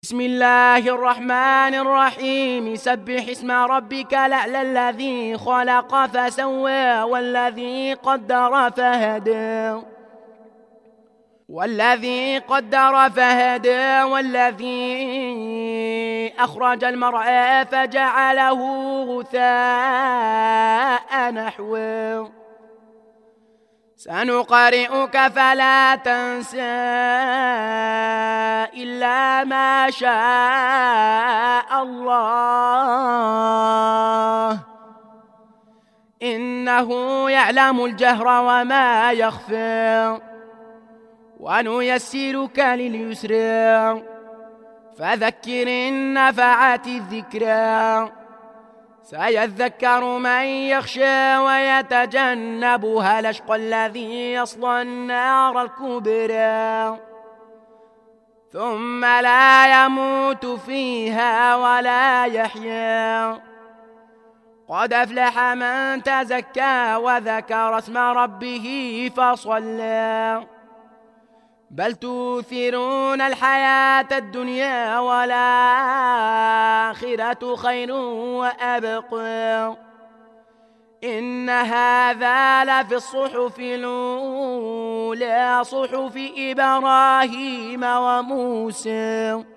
بسم الله الرحمن الرحيم. سبح اسم ربك الأعلى الذي خلق فسوى والذي قدر فهدى والذي أخرج المرعى فجعله غثاء نحوه. سنقرئك فلا تنسى إلا ما شاء الله إنه يعلم الجهر وما يخفى. ونيسرك لليسر فذكر إن نفعت الذكرى. سيذكر من يخشى ويتجنبها الأشقى الذي يصلى النار الكبرى ثم لا يموت فيها ولا يحيا. قد أفلح من تزكى وذكر اسم ربه فصلى. بل تؤثرون الحياة الدنيا والآخرة خير وأبقى. إن هذا لفي الصحف الأولى صحف إبراهيم وموسى.